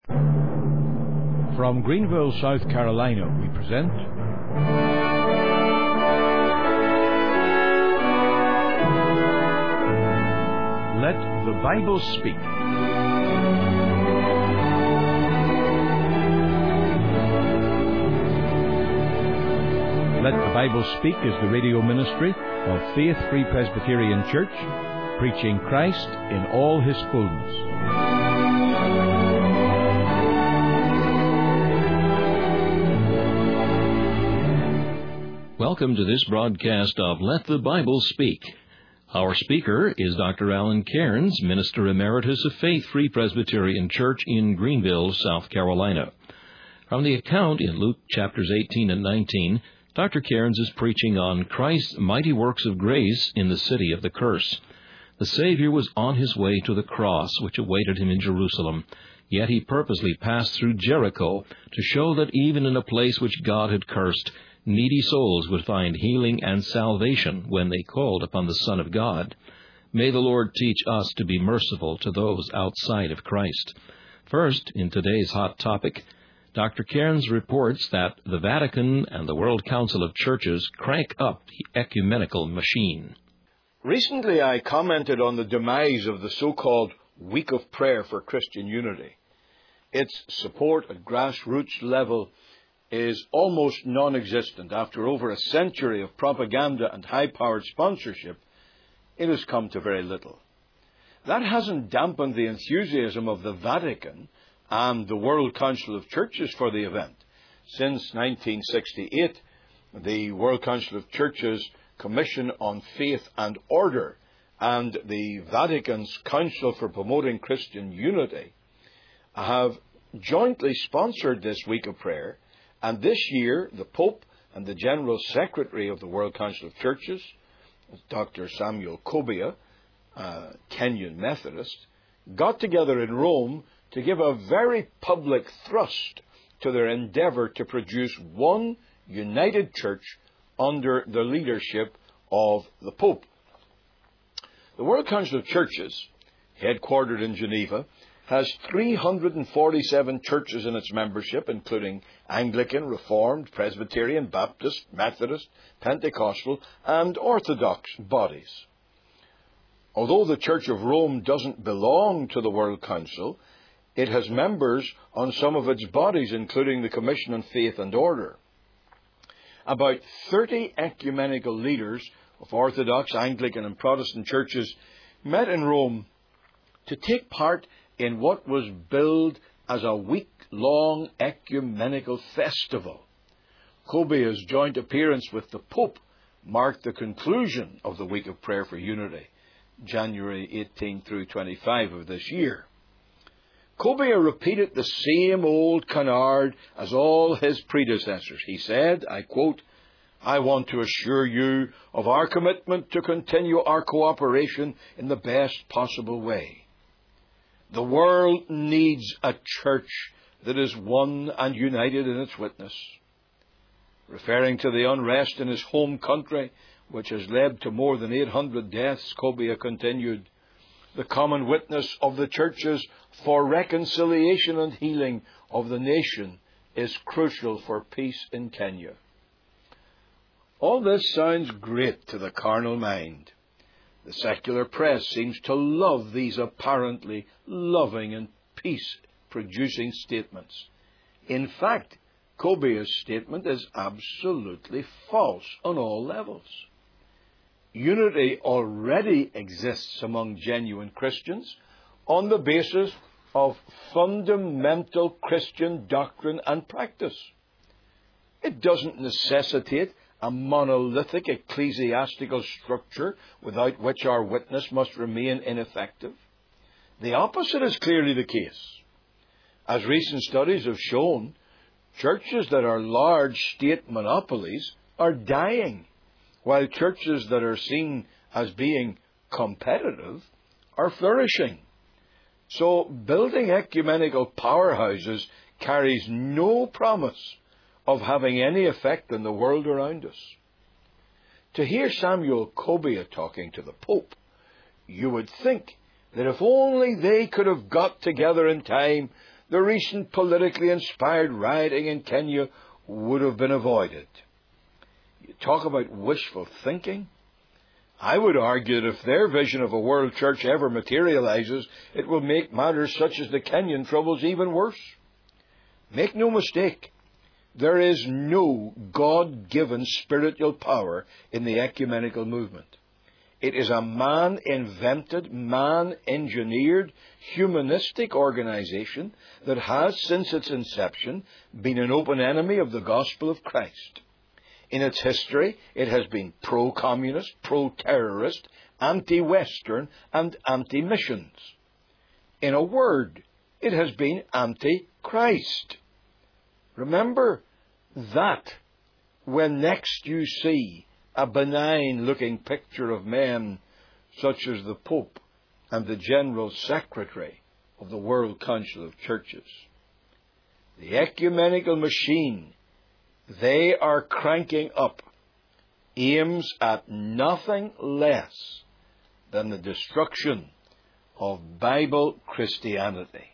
From Greenville, South Carolina, we present Let the Bible Speak. Let the Bible Speak is the radio ministry of Faith Free Presbyterian Church, preaching Christ in all His fullness. Welcome to this broadcast of Let the Bible Speak. Our speaker is Dr. Alan Cairns, Minister Emeritus of Faith Free Presbyterian Church in Greenville, South Carolina. From the account in Luke chapters 18 and 19, Dr. Cairns is preaching on Christ's mighty works of grace in the city of the curse. The Savior was on his way to the cross which awaited him in Jerusalem, yet he purposely passed through Jericho to show that even in a place which God had cursed, needy souls would find healing and salvation when they called upon the Son of God. May the Lord teach us to be merciful to those outside of Christ. First, in today's hot topic, Dr. Cairns reports that the Vatican and the World Council of Churches crank up the ecumenical machine. Recently I commented on the demise of the so-called Week of Prayer for Christian Unity. Its support at grassroots level is almost non-existent. After over a century of propaganda and high-powered sponsorship, it has come to very little. That hasn't dampened the enthusiasm of the Vatican and the World Council of Churches for the event. Since 1968, the World Council of Churches Commission on Faith and Order and the Vatican's Council for Promoting Christian Unity have jointly sponsored this Week of Prayer. And this year, the Pope and the General Secretary of the World Council of Churches, Dr. Samuel Kobia, Kenyan Methodist, got together in Rome to give a very public thrust to their endeavour to produce one united church under the leadership of the Pope. The World Council of Churches, headquartered in Geneva, has 347 churches in its membership, including Anglican, Reformed, Presbyterian, Baptist, Methodist, Pentecostal, and Orthodox bodies. Although the Church of Rome doesn't belong to the World Council, it has members on some of its bodies, including the Commission on Faith and Order. About 30 ecumenical leaders of Orthodox, Anglican, and Protestant churches met in Rome to take part in what was billed as a week-long ecumenical festival. Kobia's joint appearance with the Pope marked the conclusion of the Week of Prayer for Unity, January 18 through 25 of this year. Kobia repeated the same old canard as all his predecessors. He said, I quote, "I want to assure you of our commitment to continue our cooperation in the best possible way. The world needs a church that is one and united in its witness." Referring to the unrest in his home country, which has led to more than 800 deaths, Kobia continued, "The common witness of the churches for reconciliation and healing of the nation is crucial for peace in Kenya." All this sounds great to the carnal mind. The secular press seems to love these apparently loving and peace-producing statements. In fact, Kobia's statement is absolutely false on all levels. Unity already exists among genuine Christians on the basis of fundamental Christian doctrine and practice. It doesn't necessitate a monolithic ecclesiastical structure without which our witness must remain ineffective. The opposite is clearly the case. As recent studies have shown, churches that are large state monopolies are dying, while churches that are seen as being competitive are flourishing. So building ecumenical powerhouses carries no promise of having any effect on the world around us. To hear Samuel Kobia talking to the Pope, you would think that if only they could have got together in time, the recent politically inspired rioting in Kenya would have been avoided. You talk about wishful thinking. I would argue that if their vision of a world church ever materializes, it will make matters such as the Kenyan troubles even worse. Make no mistake, there is no God-given spiritual power in the ecumenical movement. It is a man-invented, man-engineered, humanistic organization that has, since its inception, been an open enemy of the gospel of Christ. In its history, it has been pro-communist, pro-terrorist, anti-Western, and anti-missions. In a word, it has been anti-Christ. Remember that when next you see a benign-looking picture of men such as the Pope and the General Secretary of the World Council of Churches. The ecumenical machine they are cranking up aims at nothing less than the destruction of Bible Christianity.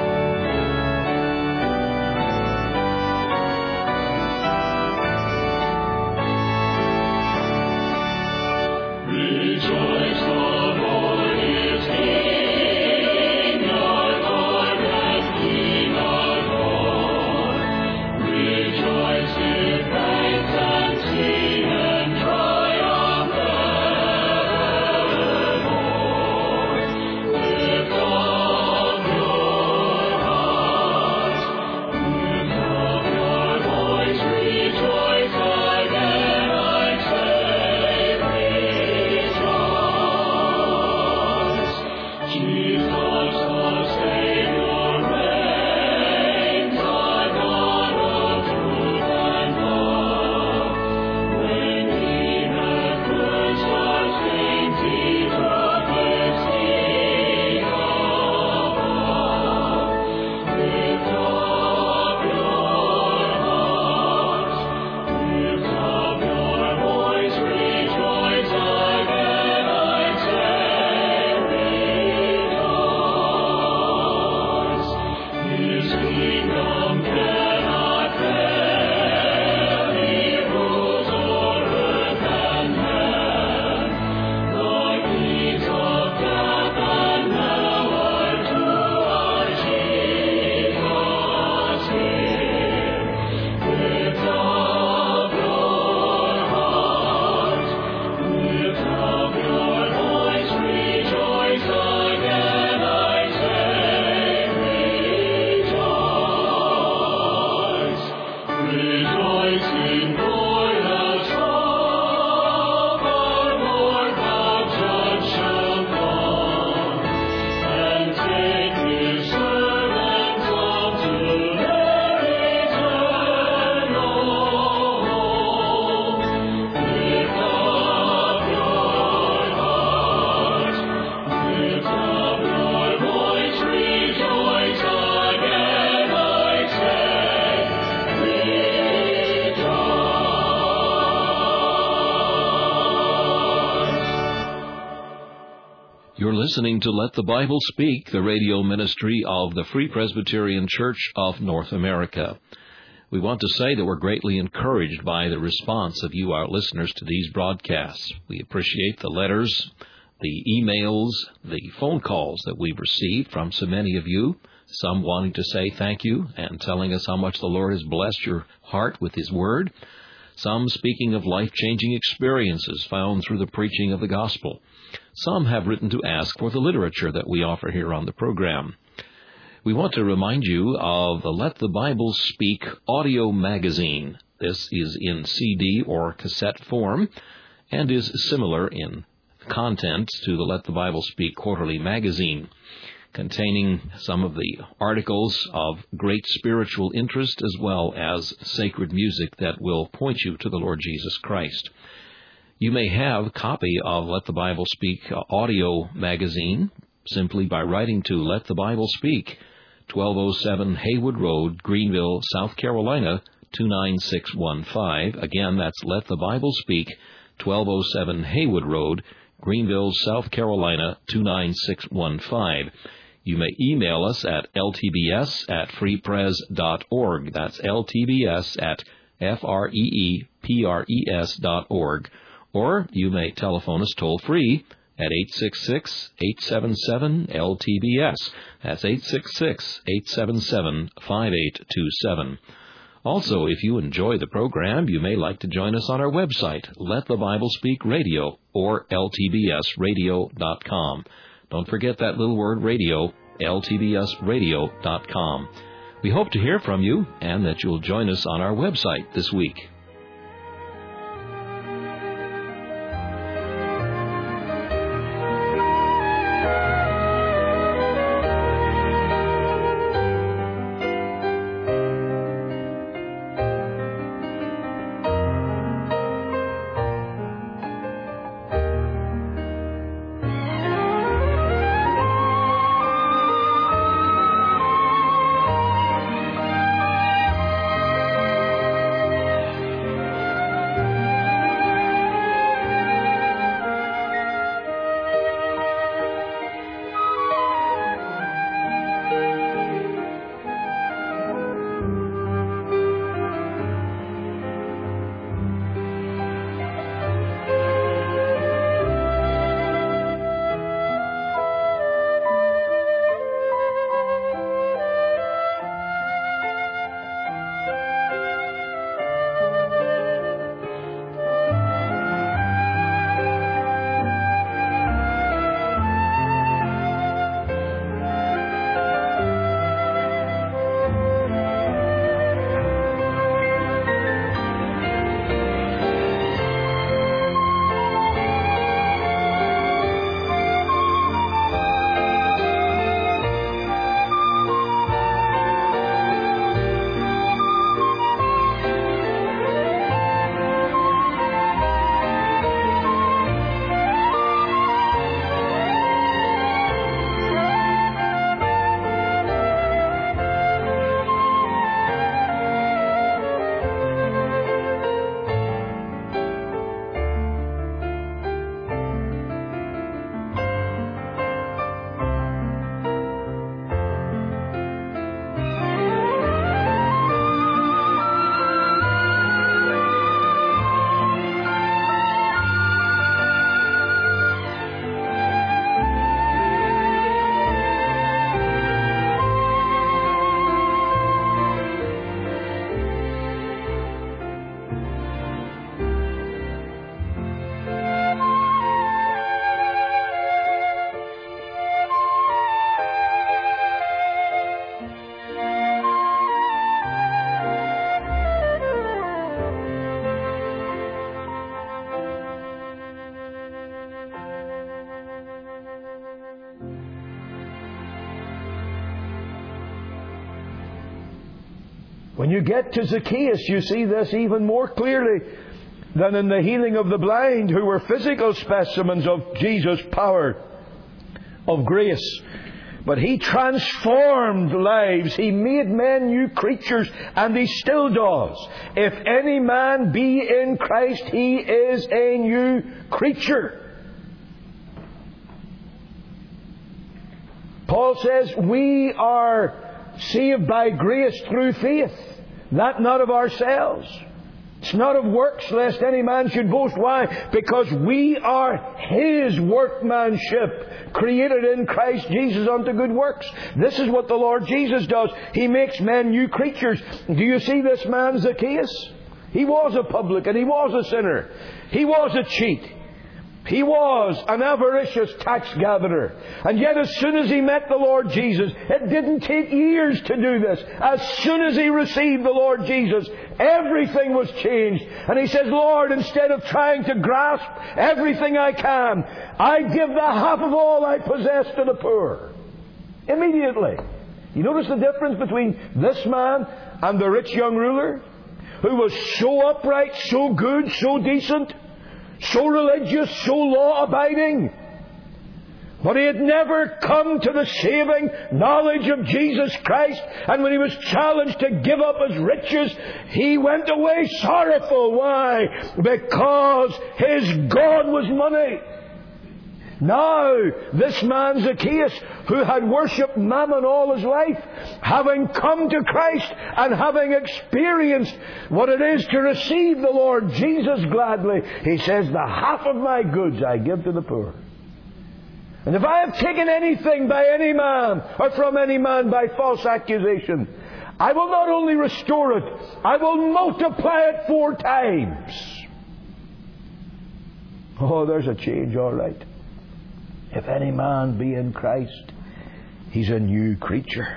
You're listening to Let the Bible Speak, the radio ministry of the Free Presbyterian Church of North America. We want to say that we're greatly encouraged by the response of you, our listeners, to these broadcasts. We appreciate the letters, the emails, the phone calls that we've received from so many of you, some wanting to say thank you and telling us how much the Lord has blessed your heart with His Word, some speaking of life-changing experiences found through the preaching of the gospel. Some have written to ask for the literature that we offer here on the program. We want to remind you of the Let the Bible Speak audio magazine. This is in CD or cassette form and is similar in content to the Let the Bible Speak quarterly magazine, containing some of the articles of great spiritual interest as well as sacred music that will point you to the Lord Jesus Christ. You may have a copy of Let the Bible Speak audio magazine simply by writing to Let the Bible Speak, 1207 Haywood Road, Greenville, South Carolina, 29615. Again, that's Let the Bible Speak, 1207 Haywood Road, Greenville, South Carolina, 29615. You may email us at ltbs@freepres.org. That's ltbs@freepres.org. Or you may telephone us toll-free at 866-877-LTBS. That's 866-877-5827. Also, if you enjoy the program, you may like to join us on our website, Let the Bible Speak Radio, or ltbsradio.com. Don't forget that little word radio, ltbsradio.com. We hope to hear from you and that you'll join us on our website this week. When you get to Zacchaeus, you see this even more clearly than in the healing of the blind, who were physical specimens of Jesus' power, of grace. But He transformed lives. He made men new creatures, and He still does. If any man be in Christ, he is a new creature. Paul says we are saved by grace through faith, that not of ourselves. It's not of works, lest any man should boast. Why? Because we are His workmanship, created in Christ Jesus unto good works. This is what the Lord Jesus does. He makes men new creatures. Do you see this man Zacchaeus? He was a publican. He was a sinner. He was a cheat. He was an avaricious tax gatherer. And yet as soon as he met the Lord Jesus, it didn't take years to do this. As soon as he received the Lord Jesus, everything was changed. And he says, Lord, instead of trying to grasp everything I can, I give the half of all I possess to the poor. Immediately. You notice the difference between this man and the rich young ruler, who was so upright, so good, so decent, so religious, so law-abiding. But he had never come to the saving knowledge of Jesus Christ. And when he was challenged to give up his riches, he went away sorrowful. Why? Because his God was money. Now, this man Zacchaeus, who had worshipped Mammon all his life, having come to Christ and having experienced what it is to receive the Lord Jesus gladly, he says, the half of my goods I give to the poor. And if I have taken anything by any man, or from any man by false accusation, I will not only restore it, I will multiply it 4 times. Oh, there's a change, all right. If any man be in Christ, he's a new creature.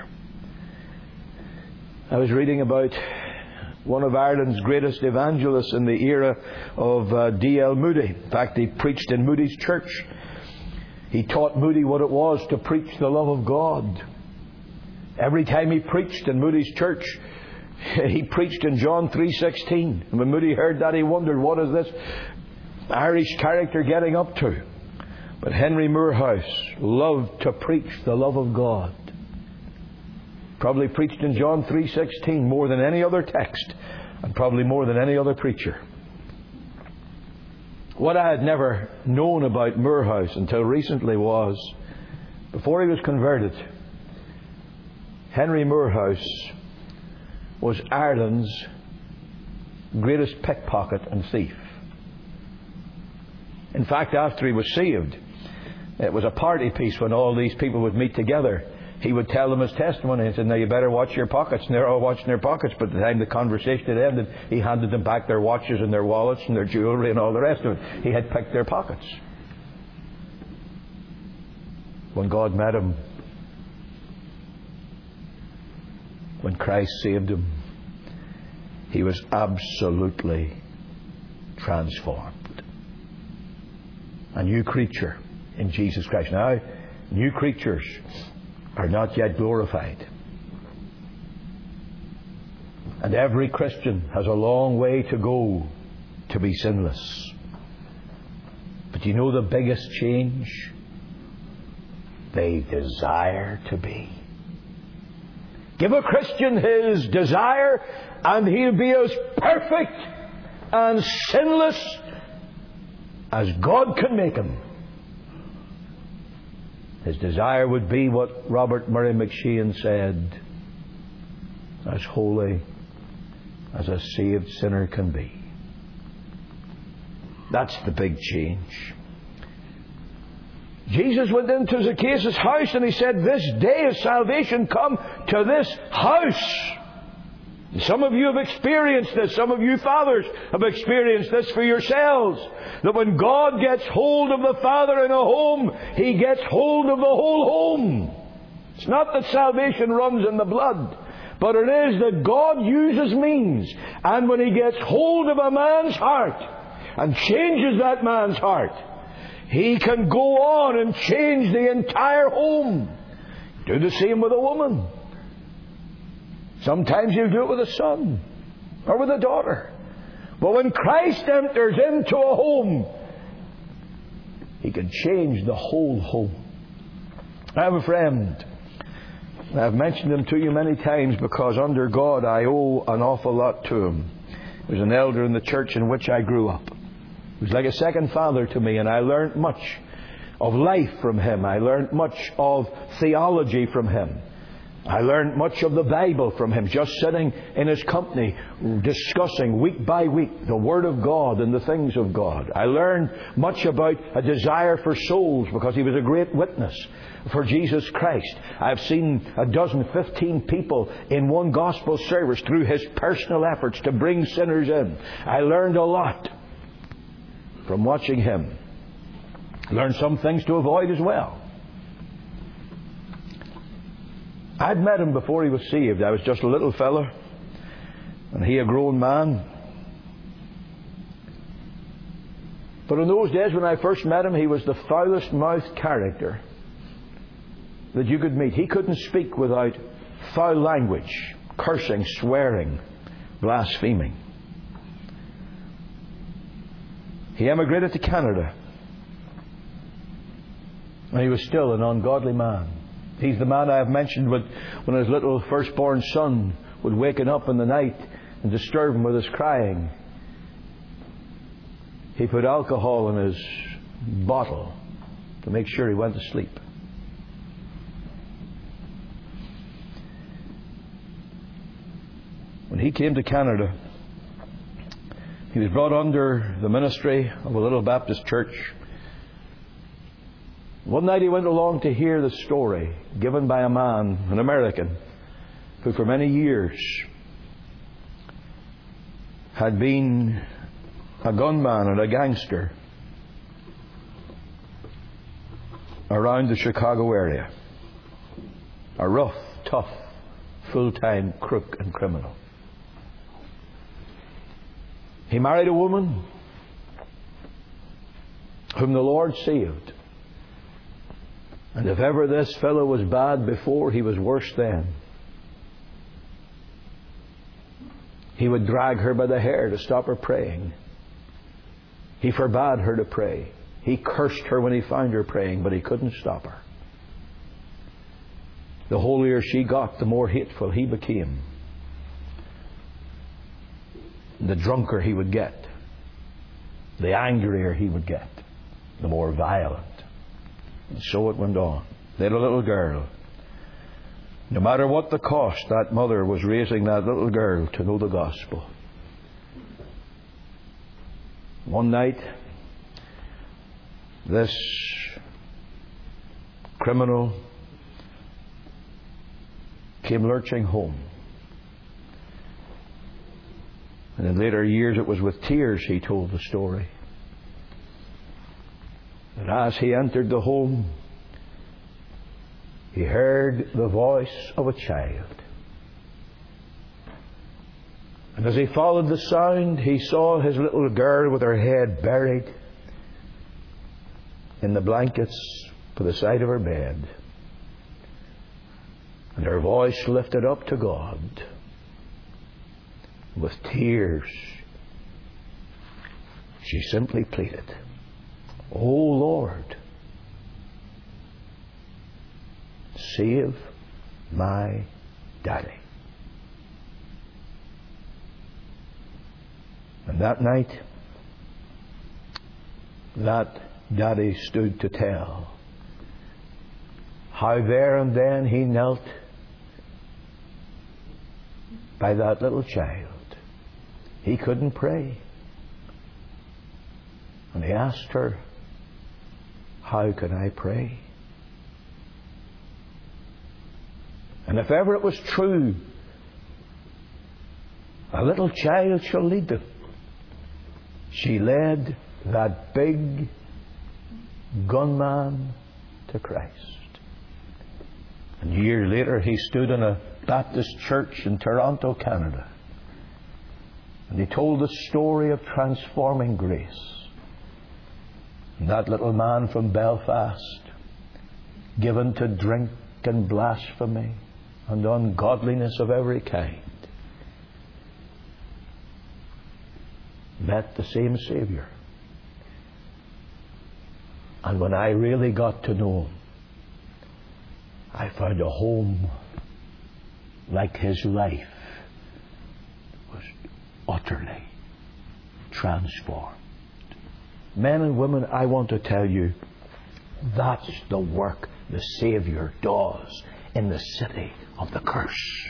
I was reading about one of Ireland's greatest evangelists in the era of D.L. Moody. In fact, he preached in Moody's church. He taught Moody what it was to preach the love of God. Every time he preached in Moody's church, he preached in John 3:16. And when Moody heard that, he wondered, what is this Irish character getting up to? But Henry Moorhouse loved to preach the love of God. Probably preached in John 3:16 more than any other text, and probably more than any other preacher. What I had never known about Moorhouse until recently was, before he was converted, Henry Moorhouse was Ireland's greatest pickpocket and thief. In fact, after he was saved, it was a party piece when all these people would meet together. He would tell them his testimony and said, now you better watch your pockets. And they're all watching their pockets. But at the time the conversation had ended, he handed them back their watches and their wallets and their jewellery and all the rest of it. He had picked their pockets. When God met him, when Christ saved him, he was absolutely transformed. A new creature in Jesus Christ. Now, new creatures are not yet glorified. And every Christian has a long way to go to be sinless. But you know the biggest change? They desire to be. Give a Christian his desire and he'll be as perfect and sinless as God can make him. His desire would be what Robert Murray McShane said, as holy as a saved sinner can be. That's the big change. Jesus went into Zacchaeus' house and he said, this day has salvation come to this house. And some of you have experienced this. Some of you fathers have experienced this for yourselves. That when God gets hold of the father in a home, He gets hold of the whole home. It's not that salvation runs in the blood, but it is that God uses means. And when He gets hold of a man's heart and changes that man's heart, He can go on and change the entire home. Do the same with a woman. Sometimes He'll do it with a son or with a daughter. But when Christ enters into a home, He can change the whole home. I have a friend. I've mentioned him to you many times because under God I owe an awful lot to him. He was an elder in the church in which I grew up. He was like a second father to me, and I learned much of life from him. I learned much of theology from him. I learned much of the Bible from him, just sitting in his company, discussing week by week the Word of God and the things of God. I learned much about a desire for souls because he was a great witness for Jesus Christ. I've seen 15 people in one gospel service through his personal efforts to bring sinners in. I learned a lot from watching him. Learned some things to avoid as well. I'd met him before he was saved. I was just a little fella, and he a grown man. But in those days when I first met him, he was the foulest mouthed character that you could meet. He couldn't speak without foul language, cursing, swearing, blaspheming. He emigrated to Canada, and he was still an ungodly man. He's the man I have mentioned when his little firstborn son would waken up in the night and disturb him with his crying. He put alcohol in his bottle to make sure he went to sleep. When he came to Canada, he was brought under the ministry of a little Baptist church. One night he went along to hear the story given by a man, an American, who for many years had been a gunman and a gangster around the Chicago area. A rough, tough, full-time crook and criminal. He married a woman whom the Lord saved. And if ever this fellow was bad before, he was worse then. He would drag her by the hair to stop her praying. He forbade her to pray. He cursed her when he found her praying, but he couldn't stop her. The holier she got, the more hateful he became. The drunker he would get, the angrier he would get, the more violent. And so it went on. They had a little girl. No matter what the cost, that mother was raising that little girl to know the gospel. One night, this criminal came lurching home. And in later years it was with tears he told the story. And as he entered the home, he heard the voice of a child. And as he followed the sound, he saw his little girl with her head buried in the blankets by the side of her bed. And her voice lifted up to God. With tears, she simply pleaded, "Oh Lord, save my daddy." And that night, that daddy stood to tell how there and then he knelt by that little child. He couldn't pray. And he asked her, "How can I pray?" And if ever it was true, a little child shall lead them. She led that big gunman to Christ. And years later he stood in a Baptist church in Toronto, Canada. And he told the story of transforming grace. And that little man from Belfast, given to drink and blasphemy and ungodliness of every kind, met the same Saviour. And when I really got to know him, I found a home like his life was utterly transformed. Men and women, I want to tell you, that's the work the Saviour does in the city of the curse.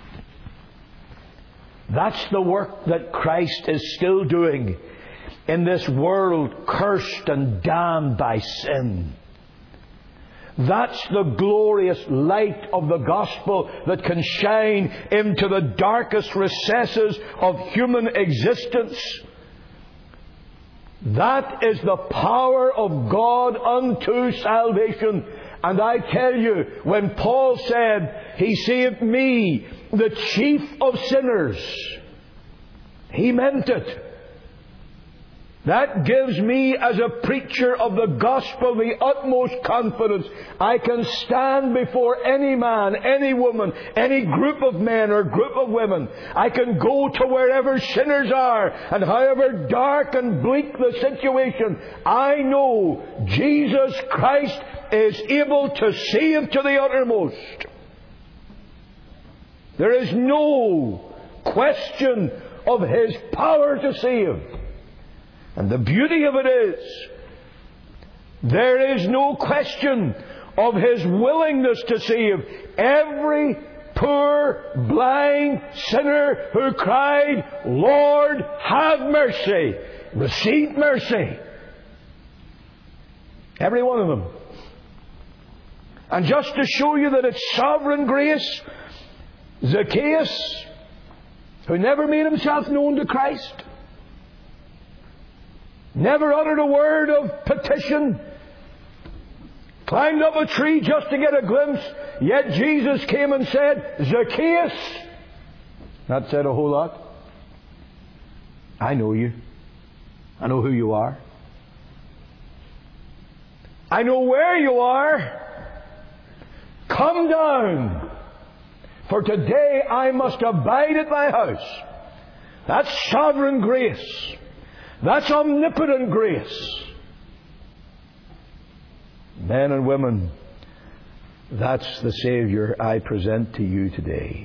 That's the work that Christ is still doing in this world cursed and damned by sin. That's the glorious light of the gospel that can shine into the darkest recesses of human existence. That is the power of God unto salvation. And I tell you, when Paul said, He saved me, the chief of sinners, he meant it. That gives me, as a preacher of the gospel, the utmost confidence. I can stand before any man, any woman, any group of men or group of women. I can go to wherever sinners are, and however dark and bleak the situation, I know Jesus Christ is able to save to the uttermost. There is no question of His power to save. And the beauty of it is There is no question of His willingness to save every poor, blind sinner who cried, Lord, have mercy. Received mercy. Every one of them. And just to show you that it's sovereign grace, Zacchaeus, who never made himself known to Christ, never uttered a word of petition, climbed up a tree just to get a glimpse, yet Jesus came and said, Zacchaeus. That said a whole lot. I know you. I know who you are. I know where you are. Come down, for today I must abide at thy house. That's sovereign grace. That's omnipotent grace. Men and women, that's the Savior I present to you today.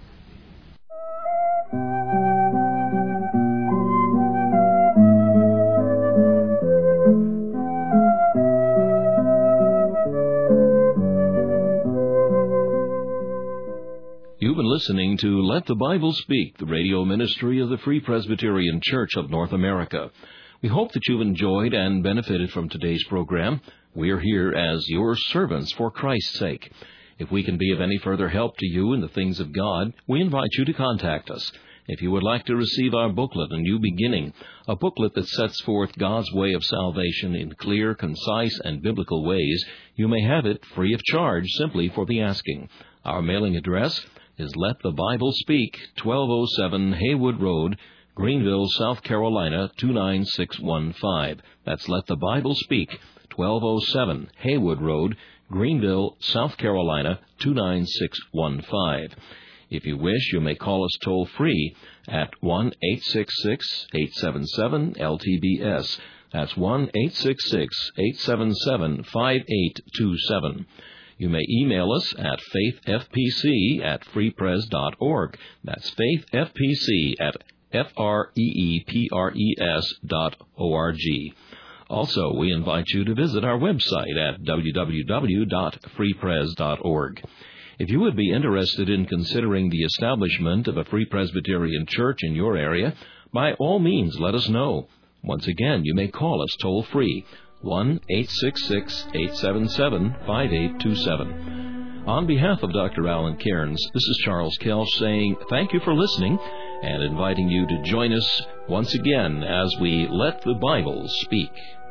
You've been listening to Let the Bible Speak, the radio ministry of the Free Presbyterian Church of North America. We hope that you've enjoyed and benefited from today's program. We are here as your servants for Christ's sake. If we can be of any further help to you in the things of God, we invite you to contact us. If you would like to receive our booklet, A New Beginning, a booklet that sets forth God's way of salvation in clear, concise, and biblical ways, you may have it free of charge simply for the asking. Our mailing address is Let the Bible Speak, 1207 Haywood Road, Greenville, South Carolina, 29615. That's Let the Bible Speak, 1207 Haywood Road, Greenville, South Carolina, 29615. If you wish, you may call us toll-free at 1-866-877-LTBS. That's 1-866-877-5827. You may email us at faithfpc@freepres.org. That's faithfpc@freepres.org. Also, we invite you to visit our website at www.freepres.org. If you would be interested in considering the establishment of a Free Presbyterian Church in your area, by all means let us know. Once again, you may call us toll-free, 1-866-877-5827. On behalf of Dr. Alan Cairns, this is Charles Kelch saying thank you for listening and inviting you to join us once again as we let the Bible speak.